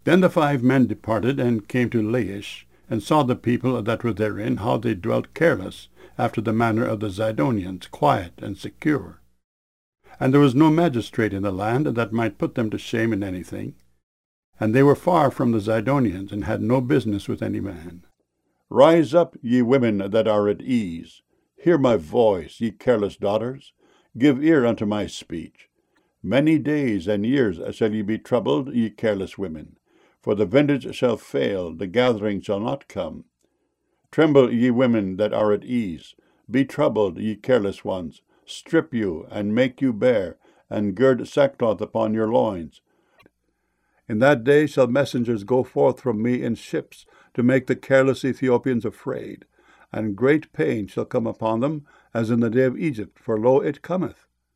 Then the 5 men departed, and came to Laish, and saw the people that were therein, how they dwelt careless, after the manner of the Zidonians, quiet and secure. And there was no magistrate in the land that might put them to shame in anything. And they were far from the Zidonians, and had no business with any man. Rise up, ye women that are at ease. Hear my voice, ye careless daughters. Give ear unto my speech. Many days and years shall ye be troubled, ye careless women. For the vintage shall fail, the gathering shall not come. Tremble, ye women that are at ease. Be troubled, ye careless ones. Strip you, and make you bare, and gird sackcloth upon your loins. In that day shall messengers go forth from me in ships, to make the careless Ethiopians afraid. And great pain shall come upon them, as in the day of Egypt, for lo, it cometh.